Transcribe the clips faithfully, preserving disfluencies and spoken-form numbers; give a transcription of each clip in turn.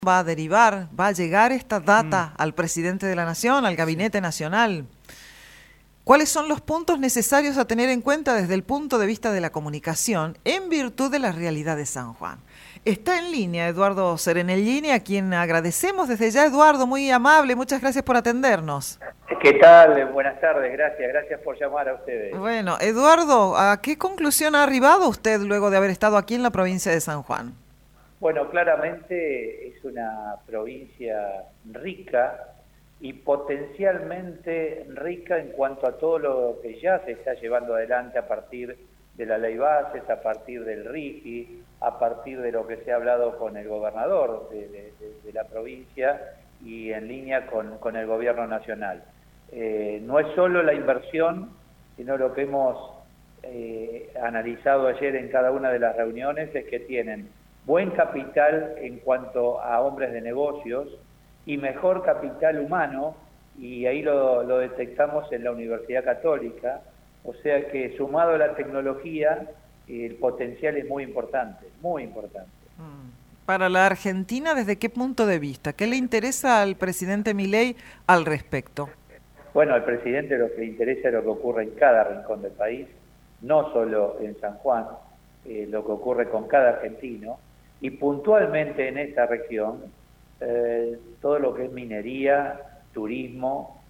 va a derivar, va a llegar esta data mm. al presidente de la Nación, al Gabinete Nacional. ¿Cuáles son los puntos necesarios a tener en cuenta desde el punto de vista de la comunicación en virtud de la realidad de San Juan? Está en línea Eduardo Serenellini, a quien agradecemos desde ya. Eduardo, muy amable, muchas gracias por atendernos. ¿Qué tal? Buenas tardes, gracias, gracias por llamar a ustedes. Bueno, Eduardo, ¿a qué conclusión ha arribado usted luego de haber estado aquí en la provincia de San Juan? Bueno, claramente es una provincia rica y potencialmente rica en cuanto a todo lo que ya se está llevando adelante a partir de la ley bases, a partir del RIGI, a partir de lo que se ha hablado con el gobernador de, de, de la provincia y en línea con, con el gobierno nacional. Eh, no es solo la inversión, sino lo que hemos eh, analizado ayer en cada una de las reuniones es que tienen buen capital en cuanto a hombres de negocios y mejor capital humano, y ahí lo, lo detectamos en la Universidad Católica, o sea que sumado a la tecnología, el potencial es muy importante, muy importante. Para la Argentina, ¿desde qué punto de vista? ¿Qué le interesa al presidente Milei al respecto? Bueno, al presidente lo que le interesa es lo que ocurre en cada rincón del país, no solo en San Juan, eh, lo que ocurre con cada argentino, y puntualmente en esta región, eh, todo lo que es minería, turismo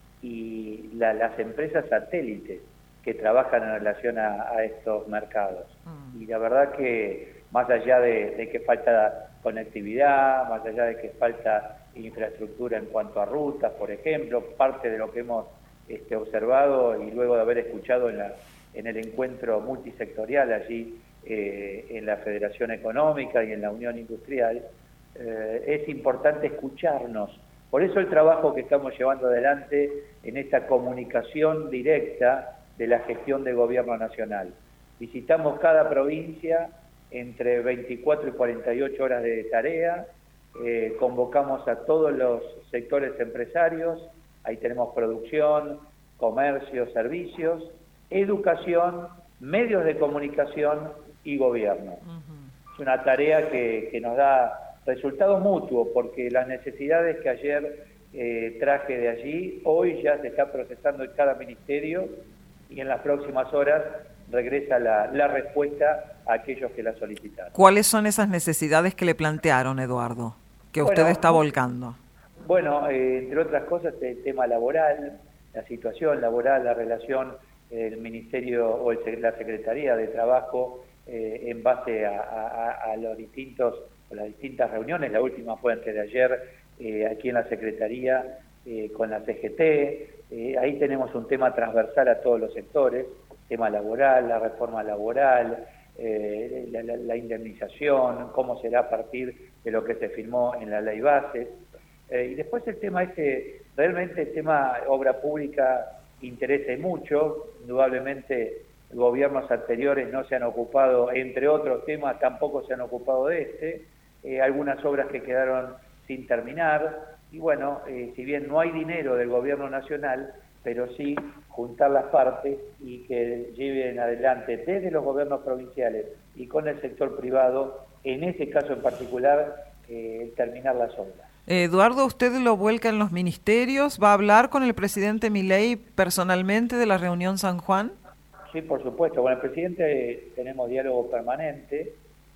y la, las empresas satélites que trabajan en relación a, a estos mercados. Mm. Y la verdad que más allá de, de que falta conectividad, más allá de que falta infraestructura en cuanto a rutas, por ejemplo, parte de lo que hemos este, observado y luego de haber escuchado en, la, en el encuentro multisectorial allí eh, en la Federación Económica y en la Unión Industrial, eh, es importante escucharnos. Por eso el trabajo que estamos llevando adelante en esta comunicación directa de la gestión del gobierno nacional. Visitamos cada provincia entre veinticuatro y cuarenta y ocho horas de tarea, eh, convocamos a todos los sectores empresarios, ahí tenemos producción, comercio, servicios, educación, medios de comunicación y gobierno. Uh-huh. Es una tarea que, que nos da resultados mutuos, porque las necesidades que ayer eh, traje de allí, hoy ya se está procesando en cada ministerio y en las próximas horas regresa la, la respuesta a aquellos que la solicitaron. ¿Cuáles son esas necesidades que le plantearon, Eduardo, que usted bueno, está volcando? Bueno, eh, entre otras cosas, el tema laboral, la situación laboral, la relación del Ministerio o el, la Secretaría de Trabajo eh, en base a, a, a los distintos, a las distintas reuniones. La última fue antes de ayer eh, aquí en la Secretaría eh, con la C G T. Eh, ahí tenemos un tema transversal a todos los sectores, tema laboral, la reforma laboral, eh, la, la, la indemnización, cómo será a partir de lo que se firmó en la ley bases. Eh, y después el tema este, realmente el tema obra pública interesa mucho, indudablemente gobiernos anteriores no se han ocupado, entre otros temas tampoco se han ocupado de este, eh, algunas obras que quedaron sin terminar, y bueno, eh, si bien no hay dinero del gobierno nacional, pero sí juntar las partes y que lleven adelante desde los gobiernos provinciales y con el sector privado, en ese caso en particular, eh, terminar las obras. Eduardo, ¿usted lo vuelca en los ministerios? ¿Va a hablar con el presidente Milei personalmente de la reunión San Juan? Sí, por supuesto. Con el presidente eh, tenemos diálogo permanente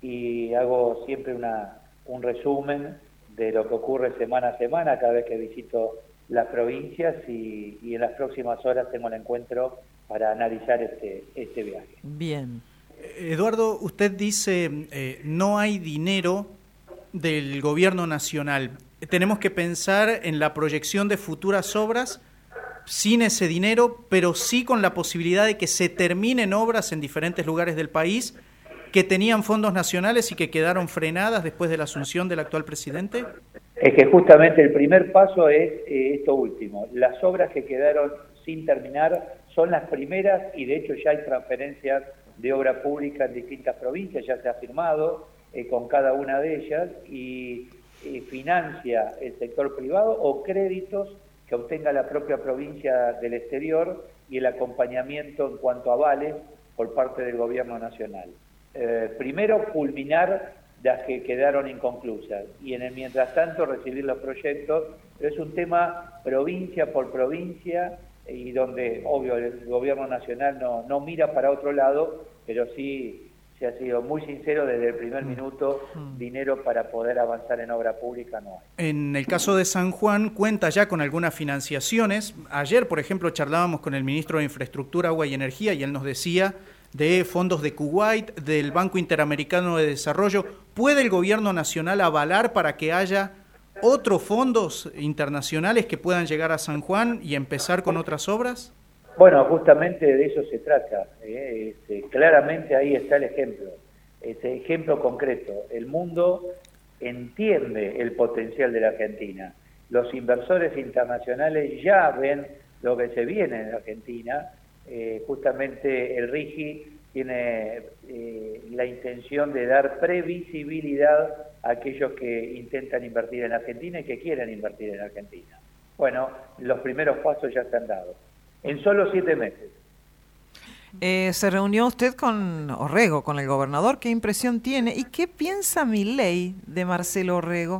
y hago siempre una, un resumen de lo que ocurre semana a semana cada vez que visito las provincias y, y en las próximas horas tengo el encuentro para analizar este, este viaje. Bien. Eduardo, usted dice eh, no hay dinero del gobierno nacional. Tenemos que pensar en la proyección de futuras obras sin ese dinero, pero sí con la posibilidad de que se terminen obras en diferentes lugares del país que tenían fondos nacionales y que quedaron frenadas después de la asunción del actual presidente. Es que justamente el primer paso es eh, esto último. Las obras que quedaron sin terminar son las primeras y de hecho ya hay transferencias de obra pública en distintas provincias, ya se ha firmado eh, con cada una de ellas y eh, financia el sector privado o créditos que obtenga la propia provincia del exterior y el acompañamiento en cuanto a avales por parte del gobierno nacional. Eh, primero, culminar las que quedaron inconclusas. Y en el mientras tanto recibir los proyectos, pero es un tema provincia por provincia y donde, obvio, el gobierno nacional no, no mira para otro lado, pero sí se ha sido muy sincero desde el primer minuto, dinero para poder avanzar en obra pública no hay. En el caso de San Juan, cuenta ya con algunas financiaciones. Ayer, por ejemplo, charlábamos con el ministro de Infraestructura, Agua y Energía y él nos decía de fondos de Kuwait, del Banco Interamericano de Desarrollo. ¿Puede el gobierno nacional avalar para que haya otros fondos internacionales que puedan llegar a San Juan y empezar con otras obras? Bueno, justamente de eso se trata. ¿eh? Este, claramente ahí está el ejemplo, ese ejemplo concreto. El mundo entiende el potencial de la Argentina. Los inversores internacionales ya ven lo que se viene en la Argentina. Eh, justamente el RIGI tiene eh, la intención de dar previsibilidad a aquellos que intentan invertir en Argentina y que quieren invertir en Argentina. Bueno, los primeros pasos ya se han dado. En solo siete meses. Eh, se reunió usted con Orrego, con el gobernador. ¿Qué impresión tiene? ¿Y qué piensa Milei de Marcelo Orrego?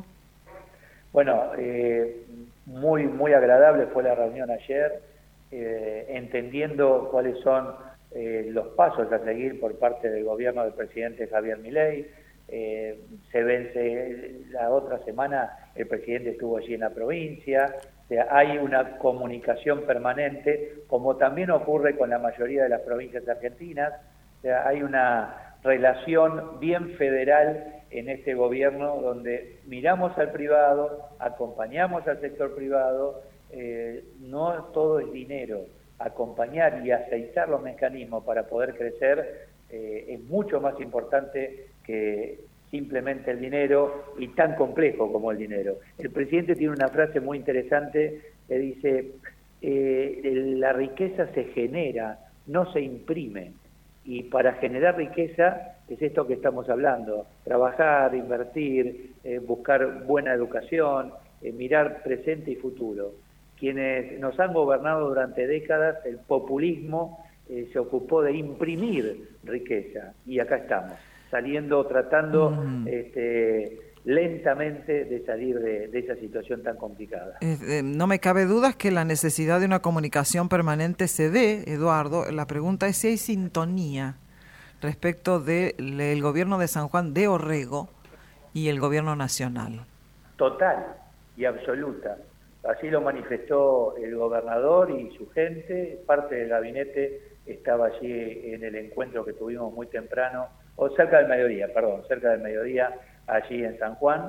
Bueno, eh, muy, muy agradable fue la reunión ayer, eh, entendiendo cuáles son eh, los pasos a seguir por parte del gobierno del presidente Javier Milei. Eh, se vence la otra semana, el presidente estuvo allí en la provincia. O sea, hay una comunicación permanente, como también ocurre con la mayoría de las provincias argentinas. O sea, hay una relación bien federal en este gobierno donde miramos al privado, acompañamos al sector privado, eh, no todo es dinero. Acompañar y aceitar los mecanismos para poder crecer eh, es mucho más importante que simplemente el dinero y tan complejo como el dinero. El presidente tiene una frase muy interesante que dice, eh, la riqueza se genera, no se imprime. Y para generar riqueza es esto que estamos hablando, trabajar, invertir, eh, buscar buena educación, eh, mirar presente y futuro. Quienes nos han gobernado durante décadas, el populismo eh, se ocupó de imprimir riqueza y acá estamos, saliendo, tratando mm. este, lentamente de salir de, de esa situación tan complicada. Eh, eh, no me cabe dudas que la necesidad de una comunicación permanente se dé, Eduardo. La pregunta es si hay sintonía respecto del de gobierno de San Juan de Orrego y el gobierno nacional. Total y absoluta. Así lo manifestó el gobernador y su gente. Parte del gabinete estaba allí en el encuentro que tuvimos muy temprano, o cerca del mediodía, perdón, cerca del mediodía, allí en San Juan,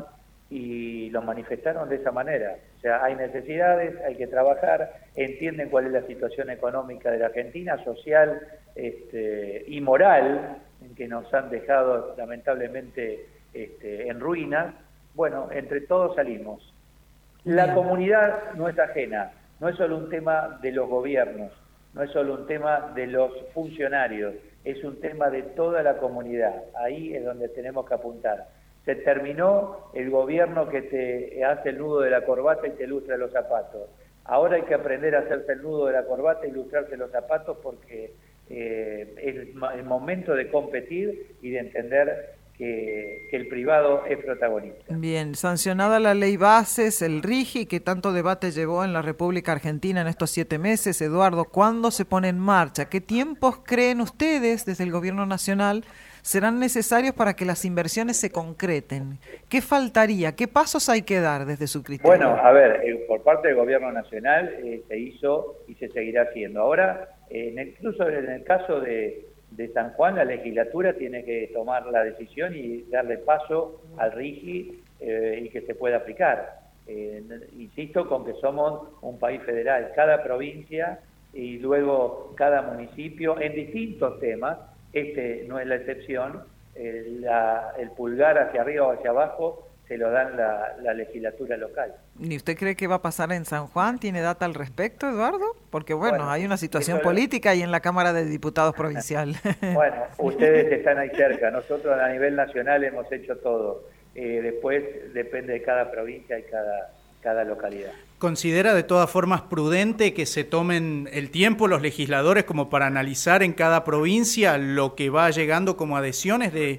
y lo manifestaron de esa manera. O sea, hay necesidades, hay que trabajar, entienden cuál es la situación económica de la Argentina, social este, y moral, en que nos han dejado lamentablemente este, en ruinas. Bueno, entre todos salimos. La comunidad no es ajena, no es solo un tema de los gobiernos, no es solo un tema de los funcionarios, es un tema de toda la comunidad. Ahí es donde tenemos que apuntar. Se terminó el gobierno que te hace el nudo de la corbata y te ilustra los zapatos. Ahora hay que aprender a hacerse el nudo de la corbata y ilustrarse los zapatos porque eh, es el momento de competir y de entender que, que el privado es protagonista. Bien, sancionada la ley bases, el RIGI, que tanto debate llevó en la República Argentina en estos siete meses. Eduardo, ¿cuándo se pone en marcha? ¿Qué tiempos creen ustedes desde el Gobierno Nacional serán necesarios para que las inversiones se concreten? ¿Qué faltaría? ¿Qué pasos hay que dar desde su criterio? Bueno, a ver, eh, por parte del Gobierno Nacional eh, se hizo y se seguirá haciendo. Ahora, eh, en el, incluso en el caso de, de San Juan, la legislatura tiene que tomar la decisión y darle paso al RIGI eh, y que se pueda aplicar. Eh, insisto con que somos un país federal, cada provincia y luego cada municipio en distintos temas. Este no es la excepción, eh, la, el pulgar hacia arriba o hacia abajo se lo dan la, la legislatura local. ¿Y usted cree que va a pasar en San Juan? ¿Tiene data al respecto, Eduardo? Porque bueno, bueno hay una situación política ahí en la Cámara de Diputados Provincial. Bueno, ustedes están ahí cerca, nosotros a nivel nacional hemos hecho todo. Eh, después depende de cada provincia y cada, cada localidad. ¿Considera de todas formas prudente que se tomen el tiempo los legisladores como para analizar en cada provincia lo que va llegando como adhesiones de,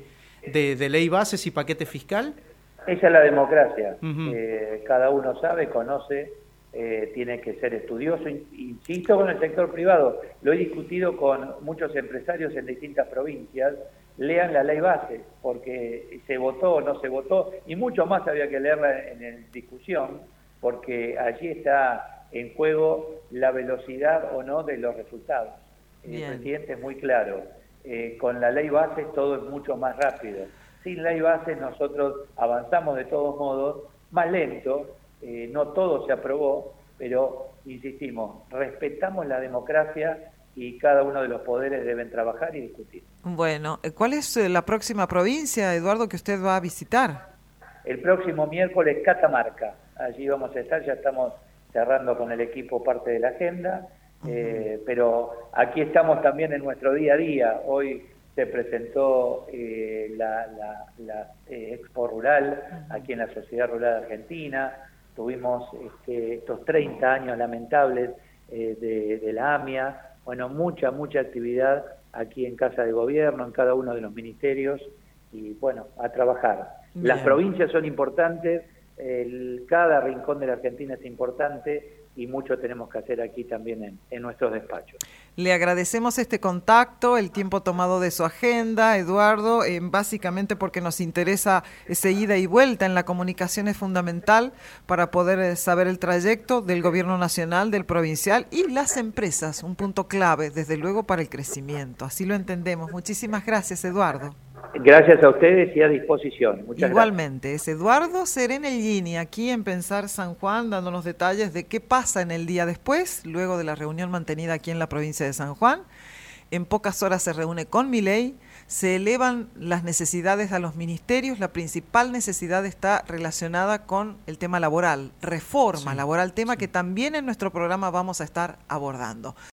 de, de ley bases y paquete fiscal? Esa es la democracia. Uh-huh. eh, cada uno sabe, conoce, eh, tiene que ser estudioso. Insisto con el sector privado, lo he discutido con muchos empresarios en distintas provincias. Lean la ley base, porque se votó o no se votó, y mucho más había que leerla en, en discusión, porque allí está en juego la velocidad o no de los resultados. Bien. El presidente es muy claro, eh, con la ley base todo es mucho más rápido. Sin ley base nosotros avanzamos de todos modos, más lento, eh, no todo se aprobó, pero insistimos, respetamos la democracia y cada uno de los poderes deben trabajar y discutir. Bueno, ¿cuál es la próxima provincia, Eduardo, que usted va a visitar? El próximo miércoles Catamarca, allí vamos a estar, ya estamos cerrando con el equipo parte de la agenda, uh-huh. eh, pero aquí estamos también en nuestro día a día. Hoy se presentó eh, la, la, la eh, Expo Rural uh-huh. aquí en la Sociedad Rural Argentina, tuvimos este, estos treinta años lamentables eh, de, de la AMIA. Bueno, mucha, mucha actividad aquí en Casa de Gobierno, en cada uno de los ministerios, y bueno, a trabajar. Bien. Las provincias son importantes, el, cada rincón de la Argentina es importante, y mucho tenemos que hacer aquí también en, en nuestros despachos. Le agradecemos este contacto, el tiempo tomado de su agenda, Eduardo, eh, básicamente porque nos interesa esa ida y vuelta en la comunicación es fundamental para poder eh, saber el trayecto del gobierno nacional, del provincial y las empresas, un punto clave, desde luego, para el crecimiento. Así lo entendemos. Muchísimas gracias, Eduardo. Gracias a ustedes y a disposición. Muchas Igualmente, gracias. Es Eduardo Serenellini, aquí en Pensar San Juan, dándonos detalles de qué pasa en el día después, luego de la reunión mantenida aquí en la provincia de San Juan. En pocas horas se reúne con Milei, se elevan las necesidades a los ministerios. La principal necesidad está relacionada con el tema laboral, reforma sí, laboral, tema sí. que también en nuestro programa vamos a estar abordando.